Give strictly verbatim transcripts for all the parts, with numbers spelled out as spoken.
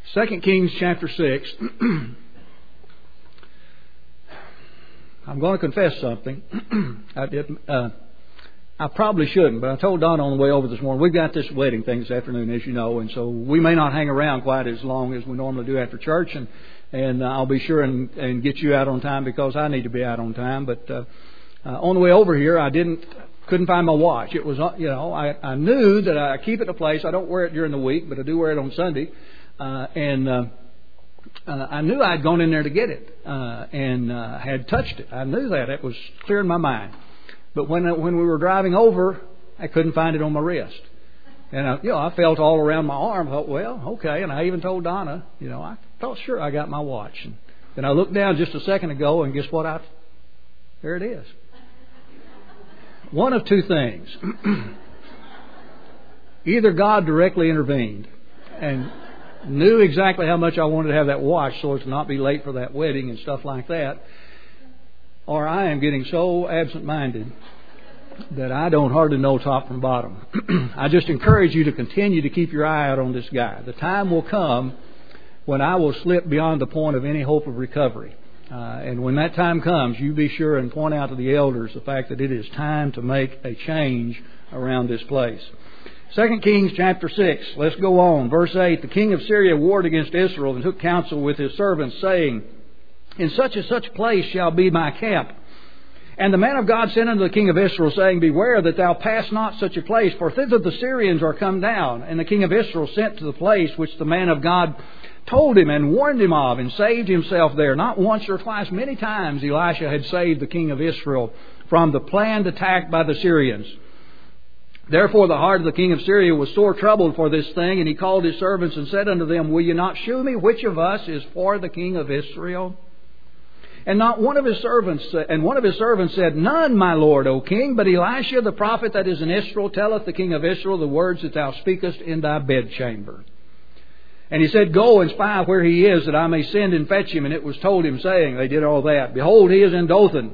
Second Kings chapter six. I'm going to confess something. I did. Uh, I probably shouldn't, but I told Don on the way over this morning, we've got this wedding thing this afternoon, as you know, and so we may not hang around quite as long as we normally do after church, and and I'll be sure and, and get you out on time because I need to be out on time. But uh, uh, on the way over here, I didn't couldn't find my watch. It was, you know, I, I knew that I keep it in a place. I don't wear it during the week, but I do wear it on Sunday, uh, and. Uh, Uh, I knew I'd gone in there to get it uh, and uh, had touched it. I knew that. It was clear in my mind. But when when we were driving over, I couldn't find it on my wrist. And, I, you know, I felt all around my arm. I thought, well, okay. And I even told Donna, you know, I felt sure I got my watch. And then I looked down just a second ago, and guess what? I There it is. One of two things. Either God directly intervened and knew exactly how much I wanted to have that watch so as to not be late for that wedding and stuff like that, or I am getting so absent-minded that I don't hardly know top from bottom. I just encourage you to continue to keep your eye out on this guy. The time will come when I will slip beyond the point of any hope of recovery. Uh, and when that time comes, you be sure and point out to the elders the fact that it is time to make a change around this place. Second Kings chapter six. Let's go on. Verse eight. The king of Syria warred against Israel and took counsel with his servants, saying, In such and such place shall be my camp. And the man of God sent unto the king of Israel, saying, Beware that thou pass not such a place, for thither the Syrians are come down. And the king of Israel sent to the place which the man of God told him and warned him of, and saved himself there. Not once or twice, many times Elisha had saved the king of Israel from the planned attack by the Syrians. Therefore the heart of the king of Syria was sore troubled for this thing, and he called his servants and said unto them, Will ye not shew me which of us is for the king of Israel? And not one of his servants, and one of his servants said, None, my lord, O king, but Elisha the prophet that is in Israel telleth the king of Israel the words that thou speakest in thy bedchamber. And he said, Go and spy where he is, that I may send and fetch him. And it was told him, saying, they did all that. Behold, he is in Dothan.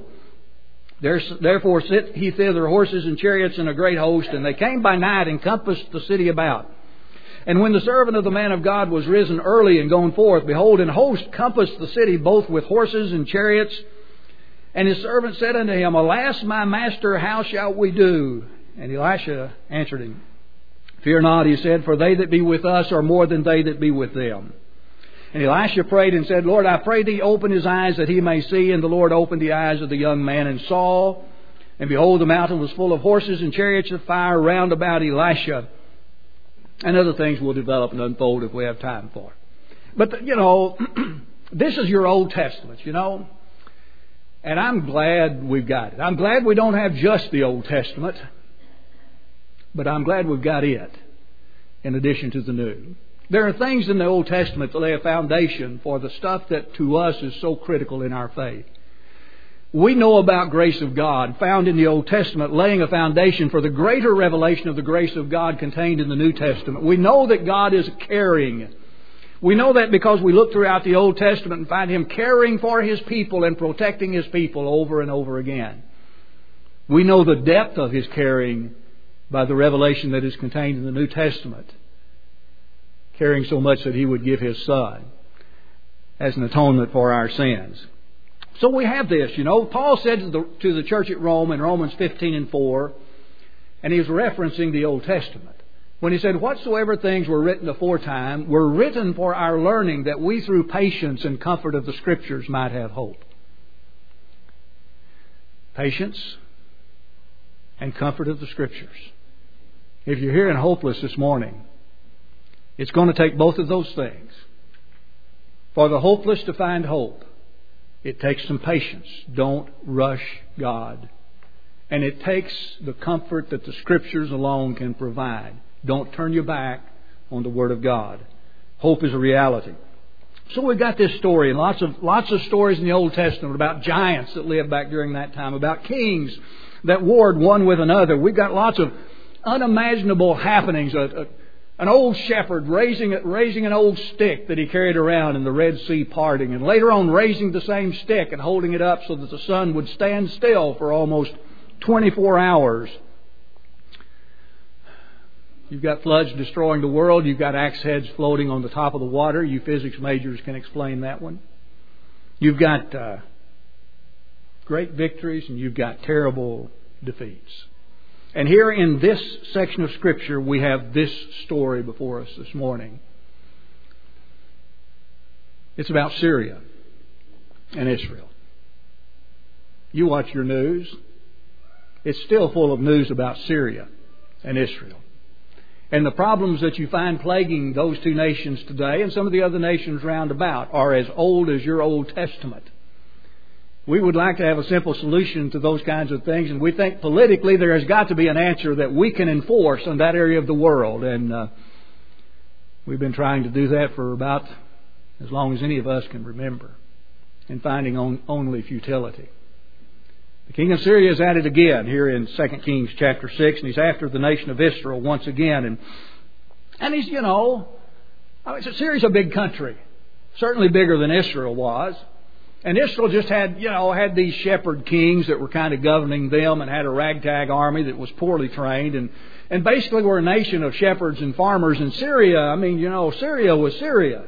Therefore sit he thither horses and chariots and a great host, and they came by night and compassed the city about. And when the servant of the man of God was risen early and gone forth, behold, an host compassed the city both with horses and chariots. And his servant said unto him, Alas, my master, how shall we do? And Elisha answered him, Fear not, he said, for they that be with us are more than they that be with them. And Elisha prayed and said, Lord, I pray thee, open his eyes that he may see. And the Lord opened the eyes of the young man and saw. And behold, the mountain was full of horses and chariots of fire round about Elisha. And other things will develop and unfold if we have time for it. But, you know, this is your Old Testament, you know. And I'm glad we've got it. I'm glad we don't have just the Old Testament. But I'm glad we've got it in addition to the New. There are things in the Old Testament that lay a foundation for the stuff that to us is so critical in our faith. We know about grace of God found in the Old Testament, laying a foundation for the greater revelation of the grace of God contained in the New Testament. We know that God is caring. We know that because we look throughout the Old Testament and find Him caring for His people and protecting His people over and over again. We know the depth of His caring by the revelation that is contained in the New Testament. Caring so much that He would give His Son as an atonement for our sins. So we have this, you know. Paul said to the, to the church at Rome in Romans fifteen and four, and he was referencing the Old Testament, when he said, Whatsoever things were written aforetime were written for our learning, that we through patience and comfort of the Scriptures might have hope. Patience and comfort of the Scriptures. If you're here and hopeless this morning, it's going to take both of those things. For the hopeless to find hope, it takes some patience. Don't rush God. And it takes the comfort that the Scriptures alone can provide. Don't turn your back on the Word of God. Hope is a reality. So we've got this story, and lots of lots of stories in the Old Testament about giants that lived back during that time, about kings that warred one with another. We've got lots of unimaginable happenings. A, a, An old shepherd raising raising an old stick that he carried around in the Red Sea parting, and later on raising the same stick and holding it up so that the sun would stand still for almost twenty-four hours. You've got floods destroying the world. You've got axe heads floating on the top of the water. You physics majors can explain that one. You've got uh, great victories and you've got terrible defeats. And here in this section of Scripture, we have this story before us this morning. It's about Syria and Israel. You watch your news. It's still full of news about Syria and Israel. And the problems that you find plaguing those two nations today and some of the other nations round about are as old as your Old Testament. We would like to have a simple solution to those kinds of things, and we think politically there has got to be an answer that we can enforce in that area of the world. And uh, we've been trying to do that for about as long as any of us can remember, and finding on, only futility. The king of Syria is at it again here in Second Kings chapter six, and he's after the nation of Israel once again. And and he's, you know, I mean, Syria's a big country, certainly bigger than Israel was. And Israel just had, you know, had these shepherd kings that were kind of governing them and had a ragtag army that was poorly trained. And, and basically were a nation of shepherds and farmers. And Syria, I mean, you know, Syria was Syria.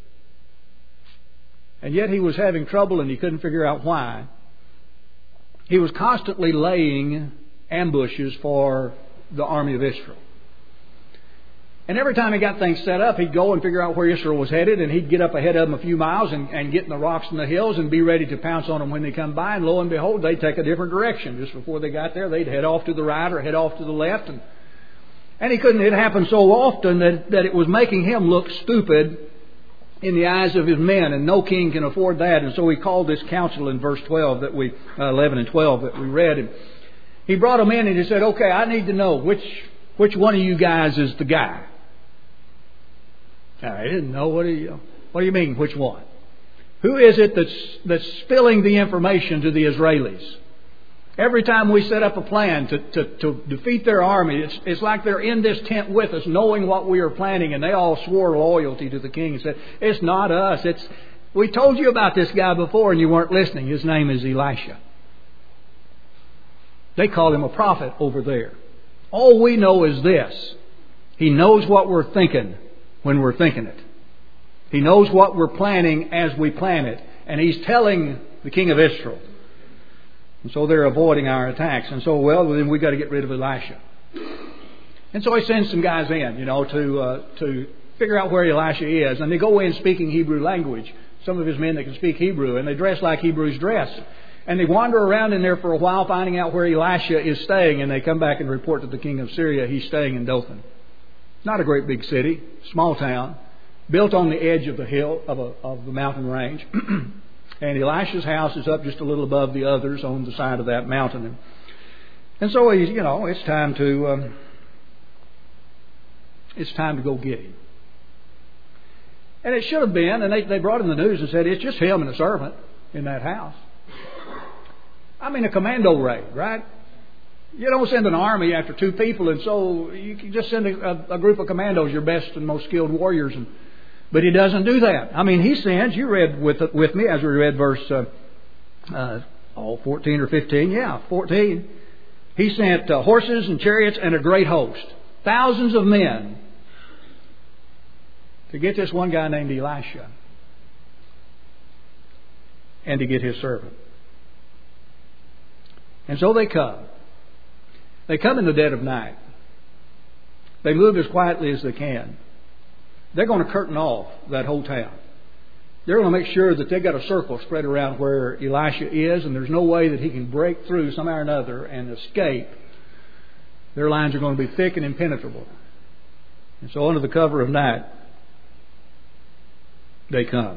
And yet he was having trouble and he couldn't figure out why. He was constantly laying ambushes for the army of Israel. And every time he got things set up, he'd go and figure out where Israel was headed, and he'd get up ahead of them a few miles and, and get in the rocks and the hills and be ready to pounce on them when they come by. And lo and behold, they'd take a different direction. Just before they got there, they'd head off to the right or head off to the left. And, and he couldn't, it happened so often that, that it was making him look stupid in the eyes of his men, and no king can afford that. And so he called this council in verse twelve that we, uh, eleven and twelve that we read. And he brought them in and he said, okay, I need to know which, which one of you guys is the guy. I didn't know. What do you, what do you mean, which one? Who is it that's, that's spilling the information to the Israelis? Every time we set up a plan to, to, to defeat their army, it's, it's like they're in this tent with us, knowing what we are planning, and they all swore loyalty to the king and said, it's not us. It's we told you about this guy before and you weren't listening. His name is Elisha. They call him a prophet over there. All we know is this. He knows what we're thinking when we're thinking it. He knows what we're planning as we plan it. And he's telling the king of Israel. And so they're avoiding our attacks. And so, well, then we've got to get rid of Elisha. And so he sends some guys in, you know, to uh, to figure out where Elisha is. And they go in speaking Hebrew language. Some of his men that can speak Hebrew. And they dress like Hebrews dress. And they wander around in there for a while, finding out where Elisha is staying. And they come back and report to the king of Syria he's staying in Dothan. Not a great big city, small town, built on the edge of the hill of, a, of the mountain range. And Elisha's house is up just a little above the others on the side of that mountain. And, and so he's, you know, it's time to um, it's time to go get him. And it should have been, and they, they brought in the news and said it's just him and a servant in that house. I mean, a commando raid, right? You don't send an army after two people, and so you can just send a, a group of commandos, your best and most skilled warriors. And, but he doesn't do that. I mean, he sends, you read with with me as we read verse uh, uh, oh, fourteen or fifteen. Yeah, fourteen. He sent uh, horses and chariots and a great host. Thousands of men to get this one guy named Elisha and to get his servant. And so they come. They come in the dead of night. They move as quietly as they can. They're going to curtain off that whole town. They're going to make sure that they've got a circle spread around where Elisha is, and there's no way that he can break through somehow or another and escape. Their lines are going to be thick and impenetrable. And so under the cover of night, they come.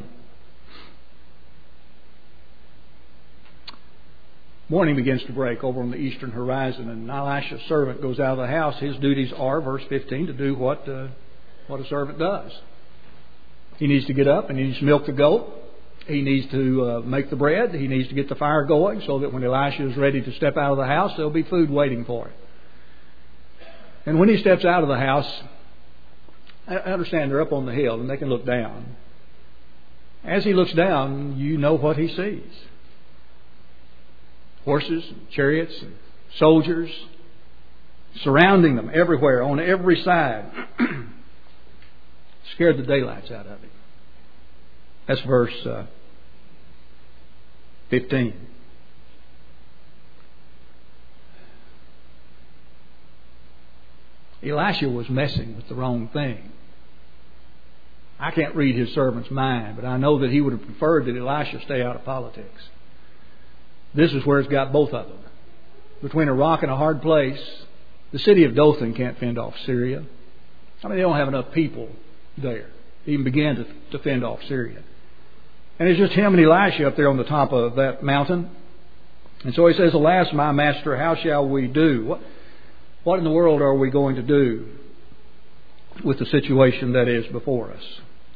Morning begins to break over on the eastern horizon, and Elisha's servant goes out of the house. His duties are, verse fifteen, to do what uh, what a servant does. He needs to get up and he needs to milk the goat. He needs to uh, make the bread. He needs to get the fire going so that when Elisha is ready to step out of the house, there'll be food waiting for him. And when he steps out of the house, I understand they're up on the hill and they can look down. As he looks down, you know what he sees. Horses, and chariots, and soldiers, surrounding them everywhere, on every side. Scared the daylights out of him. That's verse uh, fifteen. Elisha was messing with the wrong thing. I can't read his servant's mind, but I know that he would have preferred that Elisha stay out of politics. This is where it's got both of them. Between a rock and a hard place, the city of Dothan can't fend off Syria. I mean, they don't have enough people there to even begin to, to fend off Syria. And it's just him and Elisha up there on the top of that mountain. And so he says, "Alas, my master, how shall we do?" What, what in the world are we going to do with the situation that is before us?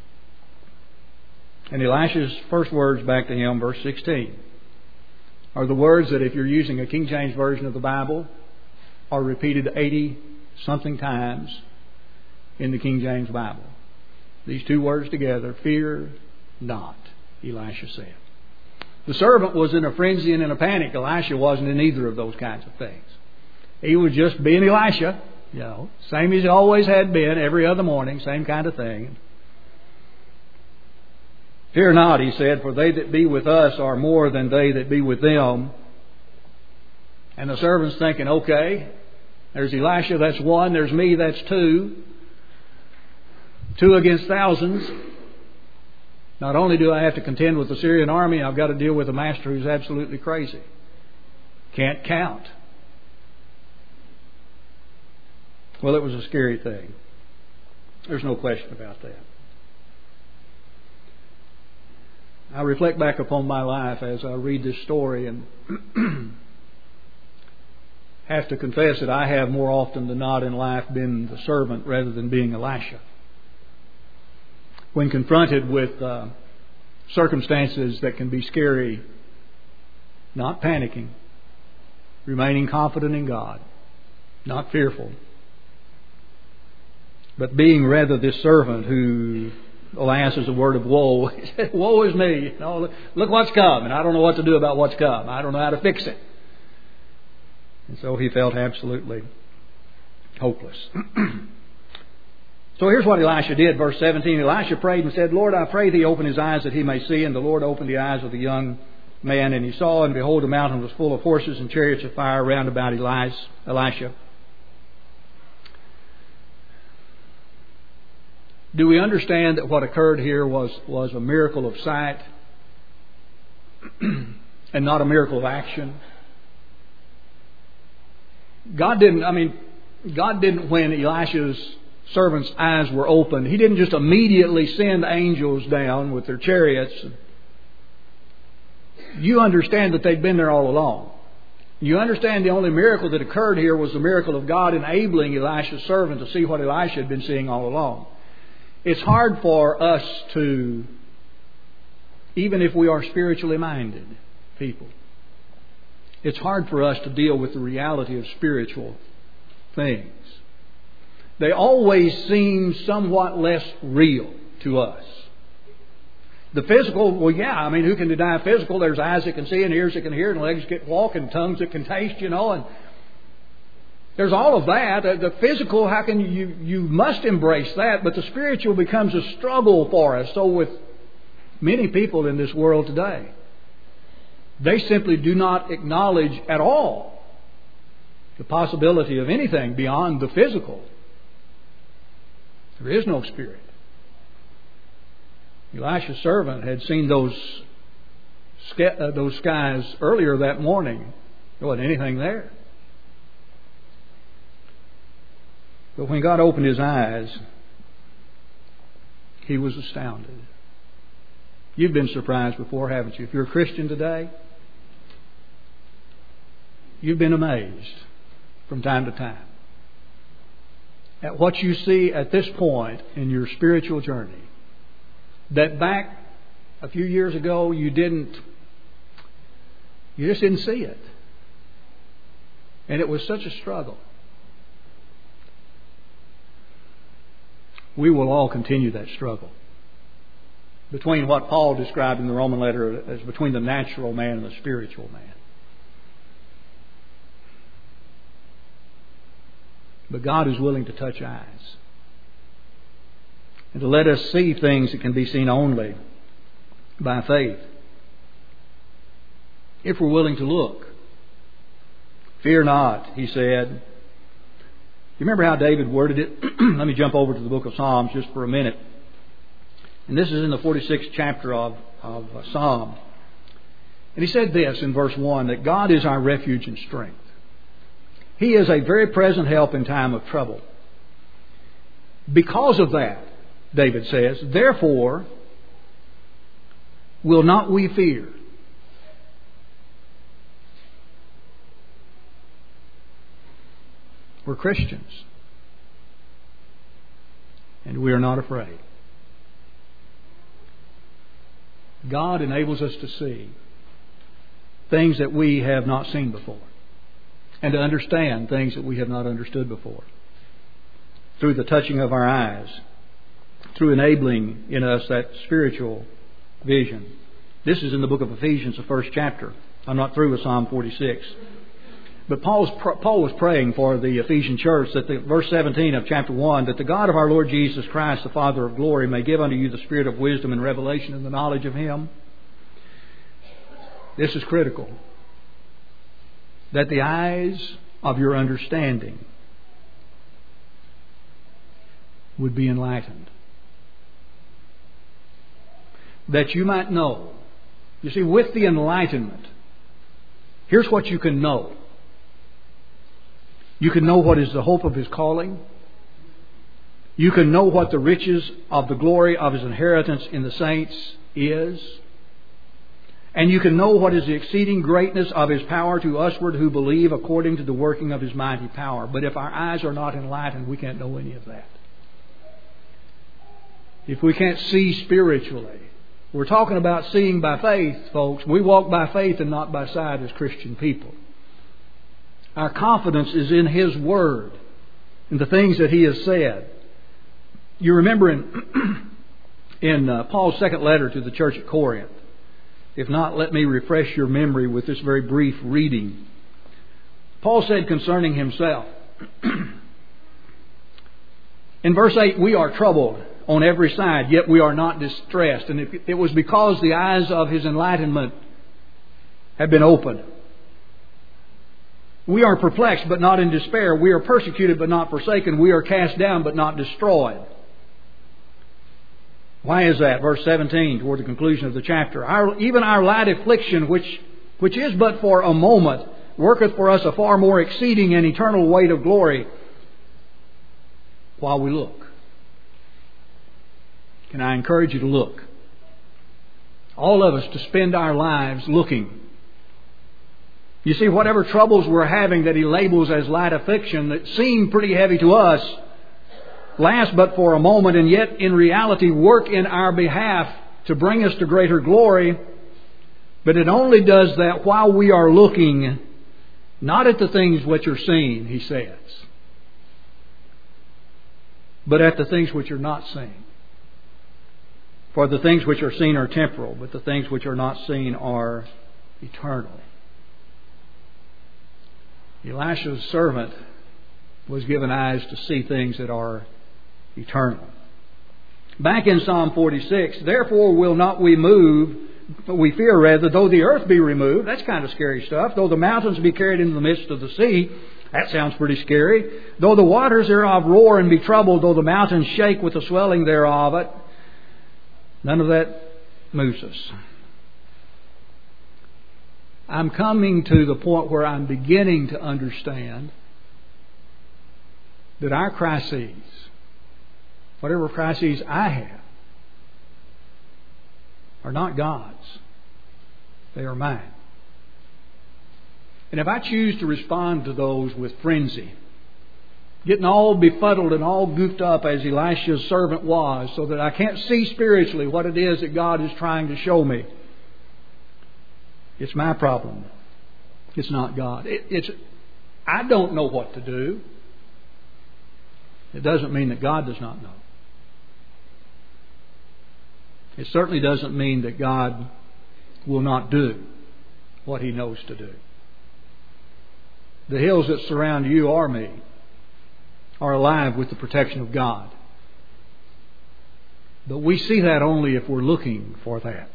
And Elisha's first words back to him, verse sixteen, are the words that, if you're using a King James Version of the Bible, are repeated eighty-something times in the King James Bible. These two words together, "Fear not," Elisha said. The servant was in a frenzy and in a panic. Elisha wasn't in either of those kinds of things. He was just being Elisha, you know, same as he always had been, every other morning, same kind of thing. "Fear not," he said, "for they that be with us are more than they that be with them." And the servant's thinking, okay, there's Elisha, that's one. There's me, that's two. Two against thousands. Not only do I have to contend with the Syrian army, I've got to deal with a master who's absolutely crazy. Can't count. Well, it was a scary thing. There's no question about that. I reflect back upon my life as I read this story and have to confess that I have more often than not in life been the servant rather than being Elisha. When confronted with uh, circumstances that can be scary, not panicking, remaining confident in God, not fearful, but being rather this servant who, alas, is a word of woe. He said, "Woe is me. You know, look, look what's come, and I don't know what to do about what's come. I don't know how to fix it." And so he felt absolutely hopeless. So here's what Elisha did, verse seventeen. Elisha prayed and said, "Lord, I pray thee, open his eyes that he may see." And the Lord opened the eyes of the young man, and he saw, and behold, the mountain was full of horses and chariots of fire round about Elisha. Do we understand that what occurred here was, was a miracle of sight and not a miracle of action? God didn't, I mean, God didn't, when Elisha's servant's eyes were opened, He didn't just immediately send angels down with their chariots. You understand that they'd been there all along. You understand the only miracle that occurred here was the miracle of God enabling Elisha's servant to see what Elisha had been seeing all along. It's hard for us to, even if we are spiritually minded people, it's hard for us to deal with the reality of spiritual things. They always seem somewhat less real to us. The physical, well, yeah, I mean, who can deny physical? There's eyes that can see and ears that can hear and legs that can walk and tongues that can taste, you know, and there's all of that. The physical, how can you, you must embrace that, but the spiritual becomes a struggle for us. So with many people in this world today, they simply do not acknowledge at all the possibility of anything beyond the physical. There is no spirit. Elisha's servant had seen those uh, those skies earlier that morning. There wasn't anything there. But when God opened his eyes, he was astounded. You've been surprised before, haven't you? If you're a Christian today, you've been amazed from time to time at what you see at this point in your spiritual journey. That back a few years ago you didn't, you just didn't see it. And it was such a struggle. We will all continue that struggle between what Paul described in the Roman letter as between the natural man and the spiritual man. But God is willing to touch eyes and to let us see things that can be seen only by faith, if we're willing to look. Fear not, he said. You remember how David worded it? Let me jump over to the book of Psalms just for a minute. And this is in the forty-sixth chapter of, of Psalm. And he said this in verse one, that God is our refuge and strength. He is a very present help in time of trouble. Because of that, David says, therefore will not we fear. We're Christians. And we are not afraid. God enables us to see things that we have not seen before, and to understand things that we have not understood before, through the touching of our eyes, through enabling in us that spiritual vision. This is in the book of Ephesians, the first chapter. I'm not through with Psalm forty-six. But Paul's, Paul was praying for the Ephesian church, that the, verse seventeen of chapter one, that the God of our Lord Jesus Christ, the Father of glory, may give unto you the spirit of wisdom and revelation and the knowledge of Him. This is critical. That the eyes of your understanding would be enlightened. That you might know. You see, with the enlightenment, here's what you can know. You can know what is the hope of His calling. You can know what the riches of the glory of His inheritance in the saints is. And you can know what is the exceeding greatness of His power to usward who believe, according to the working of His mighty power. But if our eyes are not enlightened, we can't know any of that. If we can't see spiritually. We're talking about seeing by faith, folks. We walk by faith and not by sight as Christian people. Our confidence is in His Word and the things that He has said. You remember in, in uh, Paul's second letter to the church at Corinth. If not, let me refresh your memory with this very brief reading. Paul said concerning himself, in verse eight, we are troubled on every side, yet we are not distressed. And it, it was because the eyes of his enlightenment have been opened. We are perplexed, but not in despair. We are persecuted, but not forsaken. We are cast down, but not destroyed. Why is that? Verse seventeen, toward the conclusion of the chapter. Our, even our light affliction, which, which is but for a moment, worketh for us a far more exceeding and eternal weight of glory while we look. Can I encourage you to look? All of us to spend our lives looking. You see, whatever troubles we're having that He labels as light affliction that seem pretty heavy to us, last but for a moment, and yet in reality work in our behalf to bring us to greater glory. But it only does that while we are looking, not at the things which are seen, he says, but at the things which are not seen. For the things which are seen are temporal, but the things which are not seen are eternal. Elisha's servant was given eyes to see things that are eternal. Back in Psalm forty-six, therefore will not we move, we fear rather, though the earth be removed. That's kind of scary stuff. Though the mountains be carried into the midst of the sea. That sounds pretty scary. Though the waters thereof roar and be troubled, though the mountains shake with the swelling thereof, it, none of that moves us. I'm coming to the point where I'm beginning to understand that our crises, whatever crises I have, are not God's. They are mine. And if I choose to respond to those with frenzy, getting all befuddled and all goofed up as Elisha's servant was, so that I can't see spiritually what it is that God is trying to show me, it's my problem. It's not God. It, it's I don't know what to do. It doesn't mean that God does not know. It certainly doesn't mean that God will not do what He knows to do. The hills that surround you are me. are alive with the protection of God. But we see that only if we're looking for that.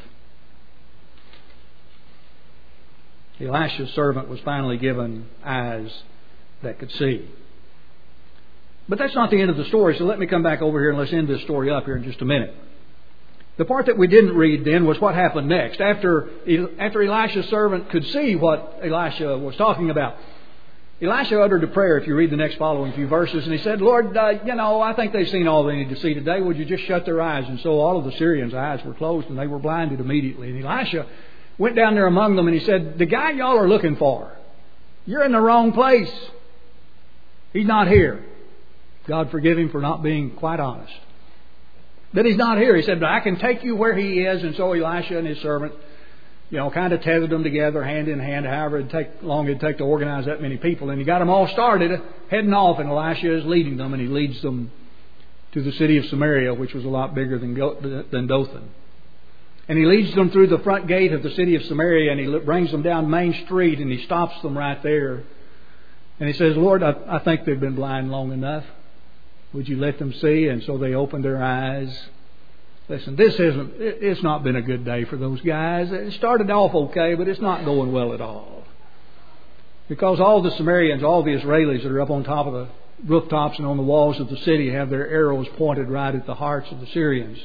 Elisha's servant was finally given eyes that could see. But that's not the end of the story, so let me come back over here and let's end this story up here in just a minute. The part that we didn't read then was what happened next. After, after Elisha's servant could see what Elisha was talking about, Elisha uttered a prayer, if you read the next following few verses, and he said, Lord, uh, you know, I think they've seen all they need to see today. Would you just shut their eyes? And so all of the Syrians' eyes were closed and they were blinded immediately. And Elisha went down there among them and he said, the guy y'all are looking for, you're in the wrong place. He's not here. God forgive him for not being quite honest. But he's not here. He said, but I can take you where he is. And so Elisha and his servant, you know, kind of tethered them together hand in hand, however it'd take, long it'd take to organize that many people. And he got them all started, heading off, and Elisha is leading them, and he leads them to the city of Samaria, which was a lot bigger than, than Dothan. And he leads them through the front gate of the city of Samaria, and he brings them down Main Street, and he stops them right there. And he says, Lord, I, I think they've been blind long enough. Would you let them see? And so they opened their eyes. Listen, this isn't, it's not been a good day for those guys. It started off okay, but it's not going well at all. Because all the Samaritans, all the Israelis that are up on top of the rooftops and on the walls of the city have their arrows pointed right at the hearts of the Syrians.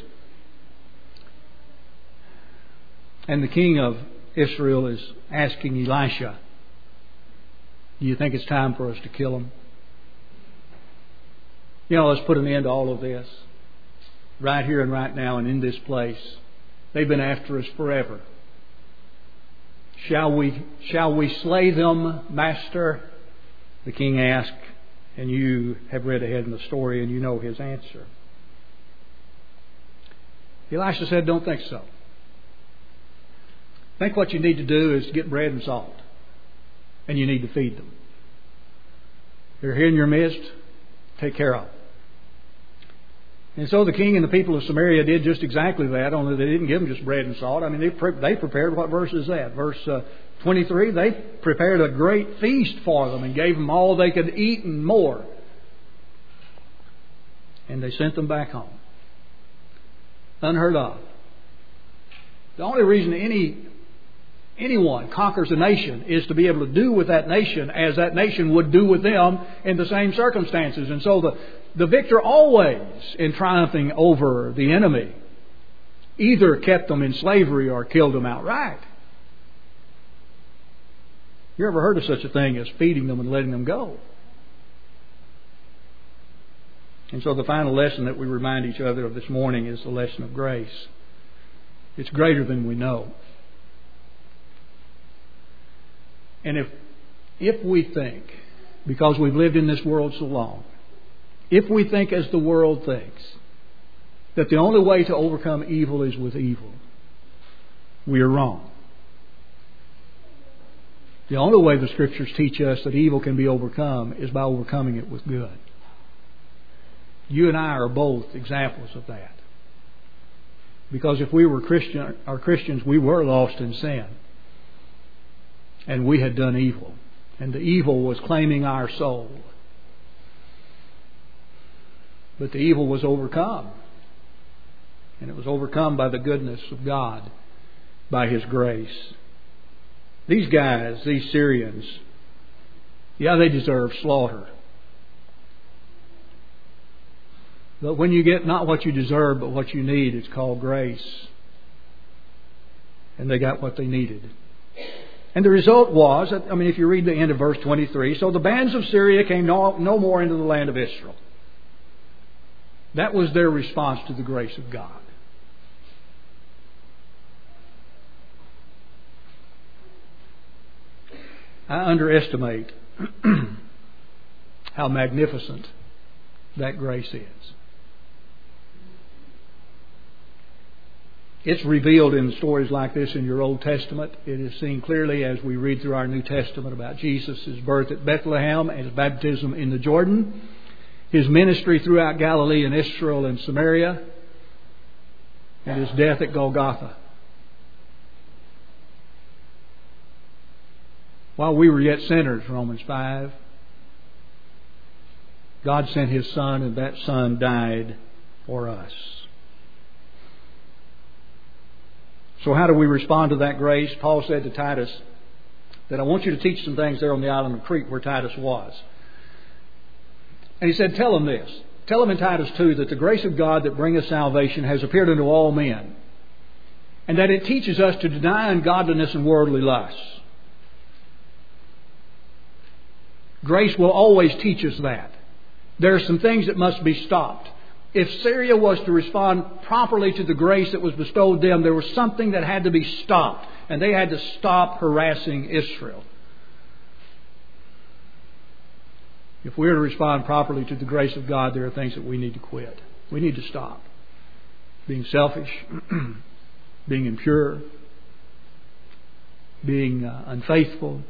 And the king of Israel is asking Elisha, do you think it's time for us to kill them? You know, let's put an end to all of this. Right here and right now and in this place. They've been after us forever. Shall we, shall we slay them, Master? The king asked, and you have read ahead in the story and you know his answer. Elisha said, don't think so. I think what you need to do is get bread and salt. And you need to feed them. They're here in your midst. Take care of them. And so the king and the people of Samaria did just exactly that, only they didn't give them just bread and salt. I mean, they, pre- they prepared, what verse is that? Verse uh, twenty-three, they prepared a great feast for them and gave them all they could eat and more. And they sent them back home. Unheard of. The only reason any anyone conquers a nation is to be able to do with that nation as that nation would do with them in the same circumstances. And so the The victor always, in triumphing over the enemy, either kept them in slavery or killed them outright. You ever heard of such a thing as feeding them and letting them go? And so the final lesson that we remind each other of this morning is the lesson of grace. It's greater than we know. And if, if we think, because we've lived in this world so long, if we think as the world thinks, that the only way to overcome evil is with evil, we are wrong. The only way the Scriptures teach us that evil can be overcome is by overcoming it with good. You and I are both examples of that. Because if we were Christian, or Christians, we were lost in sin. And we had done evil. And the evil was claiming our soul. But the evil was overcome. And it was overcome by the goodness of God, by His grace. These guys, these Syrians, yeah, they deserve slaughter. But when you get not what you deserve, but what you need, it's called grace. And they got what they needed. And the result was, I mean, if you read the end of verse twenty-three, so the bands of Syria came no, no more into the land of Israel. That was their response to the grace of God. I underestimate how magnificent that grace is. It's revealed in stories like this in your Old Testament. It is seen clearly as we read through our New Testament about Jesus' birth at Bethlehem and His baptism in the Jordan, His ministry throughout Galilee and Israel and Samaria, and His death at Golgotha. While we were yet sinners, Romans five, God sent His Son, and that Son died for us. So how do we respond to that grace? Paul said to Titus that I want you to teach some things there on the island of Crete where Titus was. And he said, tell them this. Tell them in Titus two that the grace of God that bringeth salvation has appeared unto all men, and that it teaches us to deny ungodliness and worldly lusts. Grace will always teach us that. There are some things that must be stopped. If Syria was to respond properly to the grace that was bestowed them, there was something that had to be stopped. And they had to stop harassing Israel. If we're to respond properly to the grace of God, there are things that we need to quit. We need to stop being selfish, being impure, being uh, unfaithful.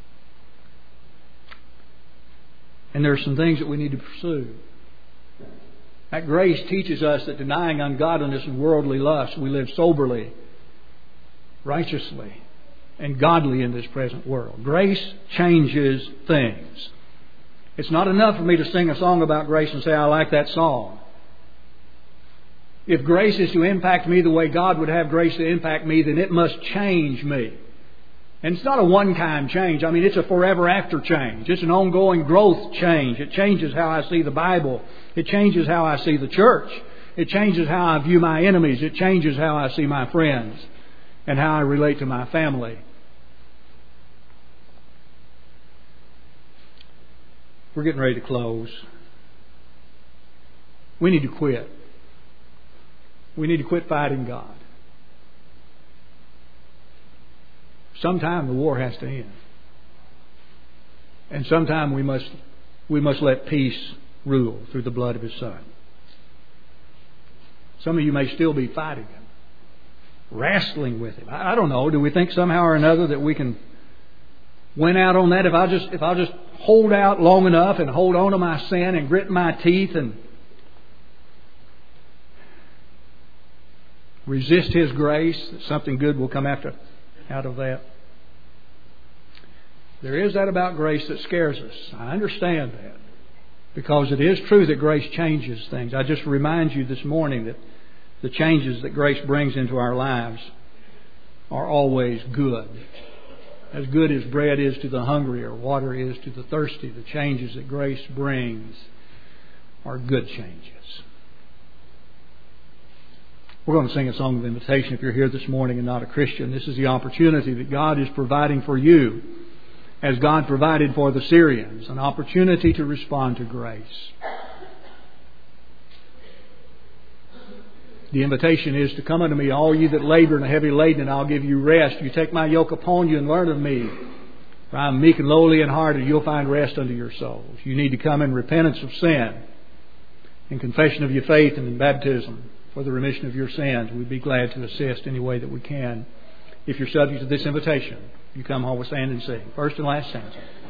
And there are some things that we need to pursue. That grace teaches us that denying ungodliness and worldly lust, we live soberly, righteously, and godly in this present world. Grace changes things. It's not enough for me to sing a song about grace and say, I like that song. If grace is to impact me the way God would have grace to impact me, then it must change me. And it's not a one-time change. I mean, it's a forever after change. It's an ongoing growth change. It changes how I see the Bible. It changes how I see the church. It changes how I view my enemies. It changes how I see my friends and how I relate to my family. We're getting ready to close. We need to quit. We need to quit fighting God. Sometime the war has to end. And sometime we must we must let peace rule through the blood of His Son. Some of you may still be fighting Him, wrestling with Him. I don't know. Do we think somehow or another that we can win out on that? If I just if I just hold out long enough and hold on to my sin and grit my teeth and resist His grace, that something good will come after out of that. There is that about grace that scares us. I understand that. Because it is true that grace changes things. I just remind you this morning that the changes that grace brings into our lives are always good. As good as bread is to the hungry or water is to the thirsty, the changes that grace brings are good changes. We're going to sing a song of invitation. If you're here this morning and not a Christian, this is the opportunity that God is providing for you, as God provided for the Syrians, an opportunity to respond to grace. The invitation is to come unto me, all ye that labor and are heavy laden, and I'll give you rest. You take my yoke upon you and learn of me. For I am meek and lowly in heart, and you'll find rest unto your souls. You need to come in repentance of sin, in confession of your faith, and in baptism for the remission of your sins. We'd be glad to assist any way that we can. If you're subject to this invitation, you come home with stand and sing. First and last stanza.